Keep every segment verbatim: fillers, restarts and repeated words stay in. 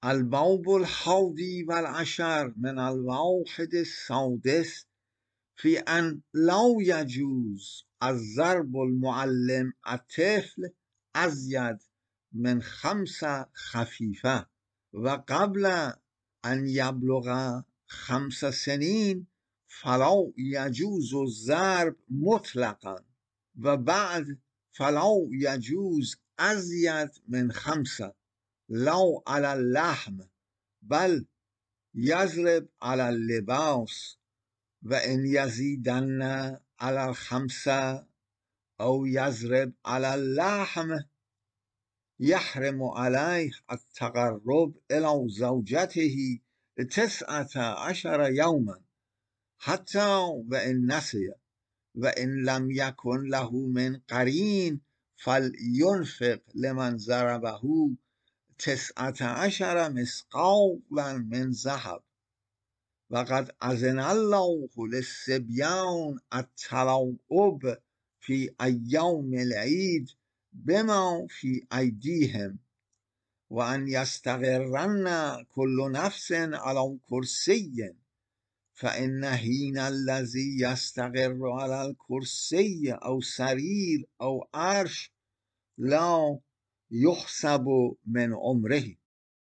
الباب الحادي والعشر من الواحد السادس في أن لا يجوز الضرب المعلم الطفل أزيد من خمسة خفيفة، وقبل أن يبلغ خمس سنين فلا يجوز الضرب مطلقا، وبعد فلا يجوز أزيد من خمسة، لا على اللحم بل يضرب على اللباس، وإن يزيدن على الخمسة أو يضرب على اللحم يحرم عليه التقرب إلى زوجته تسعة عشر يوما حتى وإن نسي، وإن لم يكن له من قرين فلينفق لمن ضربه تسعة عشر مثقالا من ذهب. وقد أذن الله للصبيان التلاعب في أيام العيد بما في أيديهم، وأن يستقرن كل نفس على كرسي، فإن حين الذي يستقر على الكرسي أو سرير أو عرش لا يحسب من عمره.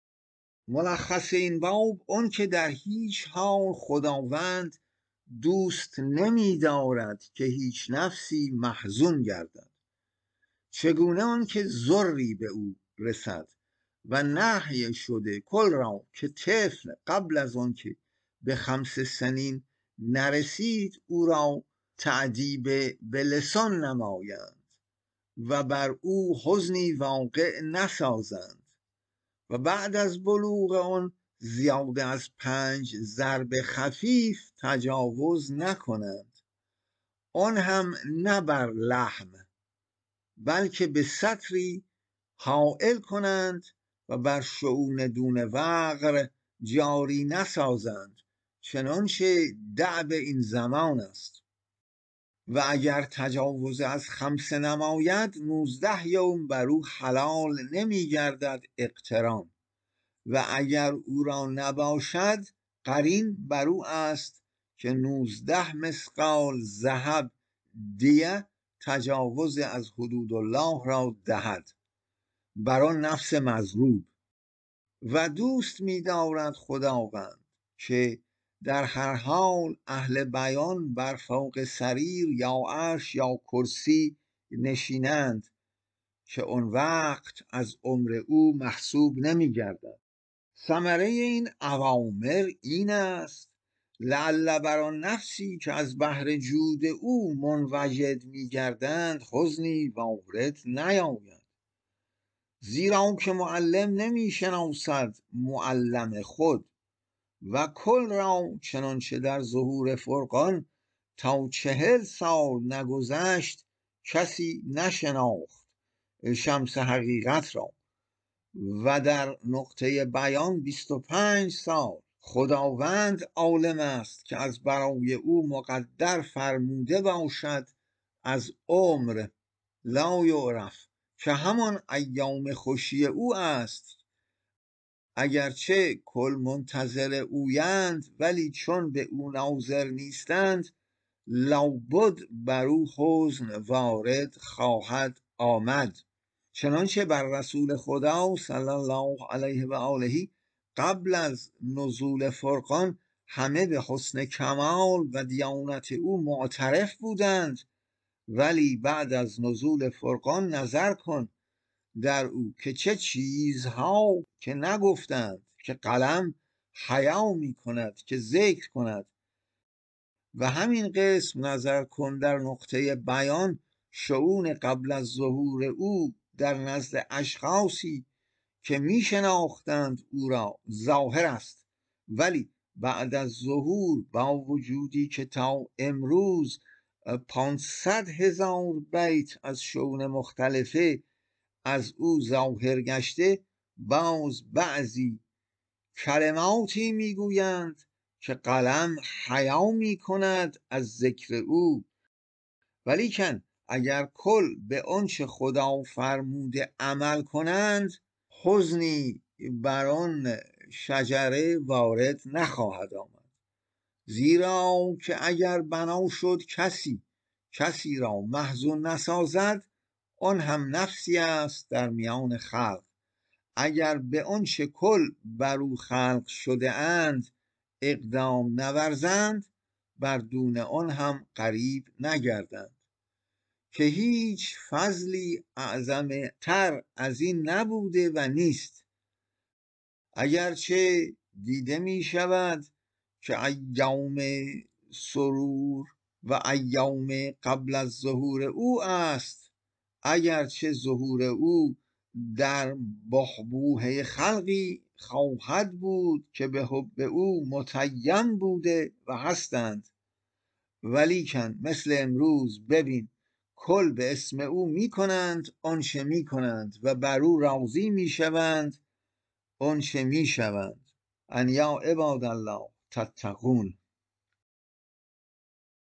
ملخص این باب اون که در هیچ حال خداوند دوست نمی دارد که هیچ نفسی محزون گردد، چگونه آن که ضری به او رسد و نهی شده کل را که طفل قبل از آن که به خمس سنین نرسید او را تعذیب به لسان نمایند و بر او حزنی واقع نسازند، و بعد از بلوغ آن زیاده از پنج ضرب خفیف تجاوز نکنند، آن هم نه بر لحم بلکه به سطری حائل کنند و بر شؤون دون وقر جاری نسازند، چنانچه دأب این زمان است. و اگر تجاوز از خمس نماید نوزده یوم بر او حلال نمی گردد اقتران، و اگر او را نباشد قرین بر او است که نوزده مثقال ذهب دیه تجاوز از حدود الله را دهد بر آن نفس مضروب. و دوست می دارد خداوند که در هر حال اهل بیان بر فوق سریر یا عرش یا کرسی نشینند که اون وقت از عمر او محسوب نمی گردد. ثمره این اوامر این است لعل بر آن نفسی که از بحر جود او منوجد می گردند حزنی وارد نیاید، زیرا که معلم نمی شناسد معلم خود، و کل را چنانچه در ظهور فرقان تا چهل سال نگذشت کسی نشناخت شمس حقیقت را، و در نقطه بیان بیست و پنج سال خداوند عالم است که از برای او مقدر فرموده باشد از عمر لا یعرف که همان ایام خوشی او است، اگرچه کل منتظر اویند ولی چون به او ناظر نیستند لابد بر او حزن وارد خواهد آمد. چنانچه بر رسول خدا صلی الله علیه و آله قبل از نزول فرقان همه به حسن کمال و دیانت او معترف بودند، ولی بعد از نزول فرقان نظر کن در او که چه چیزها که نگفتند که قلم حیا می کند که ذکر کند. و همین قسم نظر کن در نقطه بیان شؤون قبل از ظهور او در نزد اشخاصی که می شناختند او را ظاهر است، ولی بعد از ظهور با وجودی که تا امروز پانصد هزار بیت از شؤون مختلفه از او ظاهر گشته، باز بعضی کلماتی می گویند که قلم حیا می کند از ذکر او، ولیکن اگر کل به آنچه خدا فرموده عمل کنند حزنی بر آن شجره وارد نخواهد آمد. زیرا که اگر بنا شد کسی کسی را محزون نسازد، آن هم نفسی است در میان خلق. اگر به آنچه کل بر او خلق شده اند اقدام نورزند، بر دون آن هم قریب نگردند. که هیچ فضلی اعظم تر از این نبوده و نیست. اگرچه دیده می شود که ایام سرور و ایام قبل از ظهور او است، اگرچه ظهور او در بحبوحه خلقی خواهد بود که به حب او متیم بوده و هستند، ولیکن مثل امروز ببین کل به اسم او می کنند آنچه می کنند و بر او راضی می شوند آنچه می شوند. ان یا عباد الله تتقون.